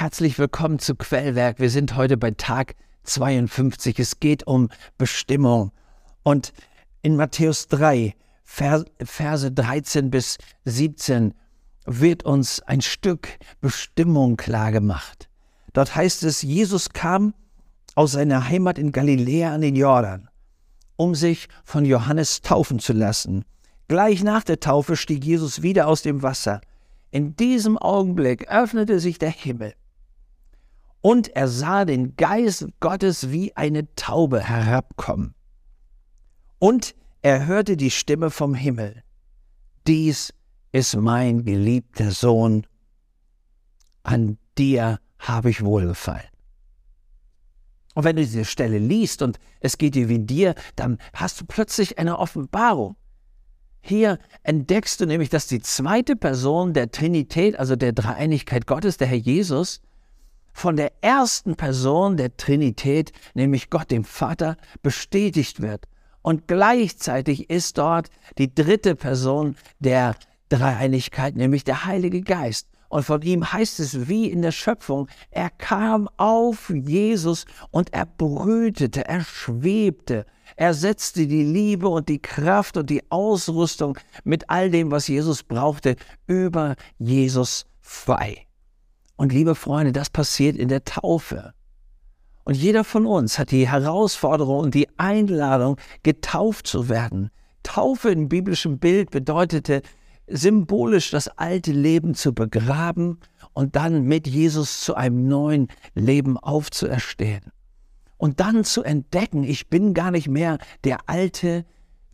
Herzlich willkommen zu Quellwerk. Wir sind heute bei Tag 52. Es geht um Bestimmung. Und in Matthäus 3, Verse 13 bis 17 wird uns ein Stück Bestimmung klargemacht. Dort heißt es, Jesus kam aus seiner Heimat in Galiläa an den Jordan, um sich von Johannes taufen zu lassen. Gleich nach der Taufe stieg Jesus wieder aus dem Wasser. In diesem Augenblick öffnete sich der Himmel und er sah den Geist Gottes wie eine Taube herabkommen. Und er hörte die Stimme vom Himmel. Dies ist mein geliebter Sohn, an dir habe ich wohlgefallen. Und wenn du diese Stelle liest und es geht dir wie dir, dann hast du plötzlich eine Offenbarung. Hier entdeckst du nämlich, dass die zweite Person der Trinität, also der Dreieinigkeit Gottes, der Herr Jesus, von der ersten Person der Trinität, nämlich Gott dem Vater, bestätigt wird. Und gleichzeitig ist dort die dritte Person der Dreieinigkeit, nämlich der Heilige Geist. Und von ihm heißt es wie in der Schöpfung, er kam auf Jesus und er brütete, er schwebte. Er setzte die Liebe und die Kraft und die Ausrüstung mit all dem, was Jesus brauchte, über Jesus frei. Und liebe Freunde, das passiert in der Taufe. Und jeder von uns hat die Herausforderung und die Einladung, getauft zu werden. Taufe im biblischen Bild bedeutete symbolisch das alte Leben zu begraben und dann mit Jesus zu einem neuen Leben aufzuerstehen. Und dann zu entdecken, ich bin gar nicht mehr der alte,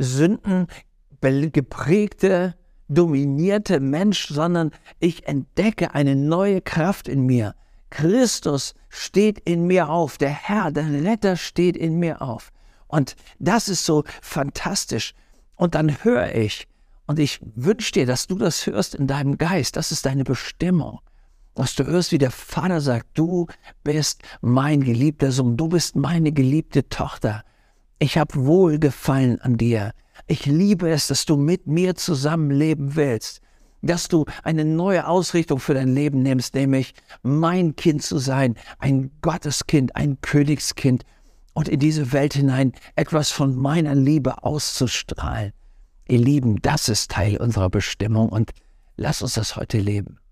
sündengeprägte, dominierte Mensch, sondern ich entdecke eine neue Kraft in mir. Christus steht in mir auf, der Herr, der Retter steht in mir auf. Und das ist so fantastisch. Und dann höre ich, und ich wünsche dir, dass du das hörst in deinem Geist, das ist deine Bestimmung. Dass du hörst, wie der Vater sagt, du bist mein geliebter Sohn, du bist meine geliebte Tochter. Ich habe Wohlgefallen an dir. Ich liebe es, dass du mit mir zusammenleben willst. Dass du eine neue Ausrichtung für dein Leben nimmst, nämlich mein Kind zu sein, ein Gotteskind, ein Königskind und in diese Welt hinein etwas von meiner Liebe auszustrahlen. Ihr Lieben, das ist Teil unserer Bestimmung und lass uns das heute leben.